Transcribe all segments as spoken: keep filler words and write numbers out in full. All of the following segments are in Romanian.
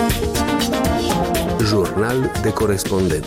Jurnal de corespondent.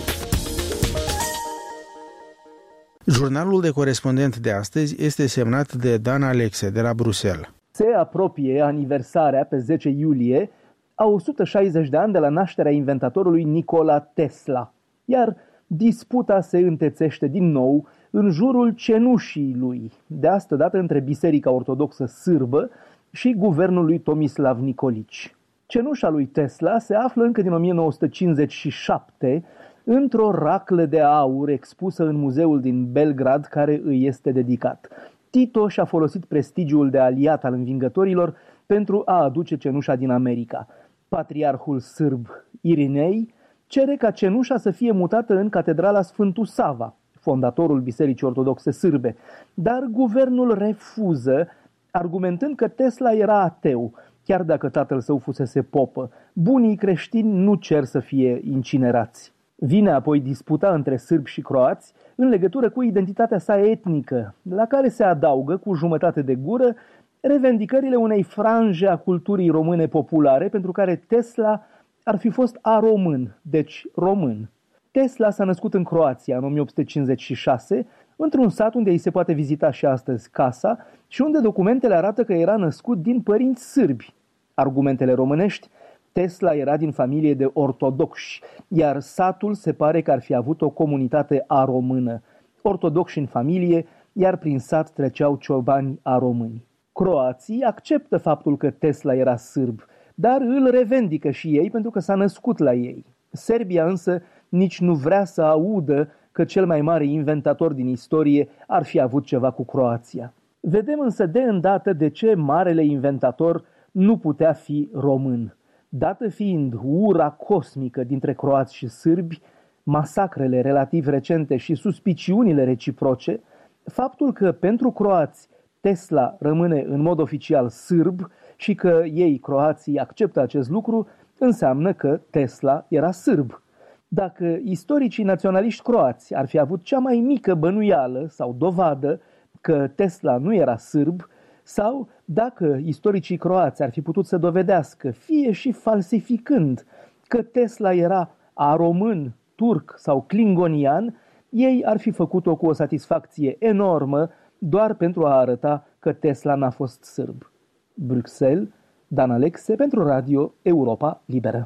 Jurnalul de corespondent de astăzi este semnat de Dan Alexe de la Bruxelles. Se apropie aniversarea pe zece iulie a o sută șaizeci de ani de la nașterea inventatorului Nikola Tesla, iar disputa se întețește din nou în jurul cenușii lui, de asta dată între Biserica Ortodoxă Sârbă și guvernul lui Tomislav Nikolici. Cenușa lui Tesla se află încă din o mie nouă sute cincizeci și șapte într-o raclă de aur expusă în muzeul din Belgrad care îi este dedicat. Tito și-a folosit prestigiul de aliat al învingătorilor pentru a aduce cenușa din America. Patriarhul sârb Irinei cere ca cenușa să fie mutată în catedrala Sfântul Sava, fondatorul Bisericii Ortodoxe Sârbe, dar guvernul refuză, argumentând că Tesla era ateu, chiar dacă tatăl său fusese popă. Bunii creștini nu cer să fie incinerați. Vine apoi disputa între sârbi și croați în legătură cu identitatea sa etnică, la care se adaugă cu jumătate de gură revendicările unei franje a culturii române populare pentru care Tesla ar fi fost aromân, deci român. Tesla s-a născut în Croația în o mie opt sute cincizeci și șase, într-un sat unde îi se poate vizita și astăzi casa și unde documentele arată că era născut din părinți sârbi. Argumentele românești: Tesla era din familie de ortodoxi, iar satul se pare că ar fi avut o comunitate aromână. Ortodoxi în familie, iar prin sat treceau ciobani aromâni. Croații acceptă faptul că Tesla era sârb, dar îl revendică și ei pentru că s-a născut la ei. Serbia însă nici nu vrea să audă că cel mai mare inventator din istorie ar fi avut ceva cu Croația. Vedem însă de îndată de ce marele inventator nu putea fi român. Dată fiind ura cosmică dintre croați și sârbi, masacrele relativ recente și suspiciunile reciproce, faptul că pentru croați Tesla rămâne în mod oficial sârb și că ei, croații, acceptă acest lucru, înseamnă că Tesla era sârb. Dacă istoricii naționaliști croați ar fi avut cea mai mică bănuială sau dovadă că Tesla nu era sârb, sau dacă istoricii croați ar fi putut să dovedească, fie și falsificând, că Tesla era aromân, turc sau klingonian, ei ar fi făcut-o cu o satisfacție enormă doar pentru a arăta că Tesla n-a fost sârb. Bruxelles, Dan Alexe pentru Radio Europa Liberă.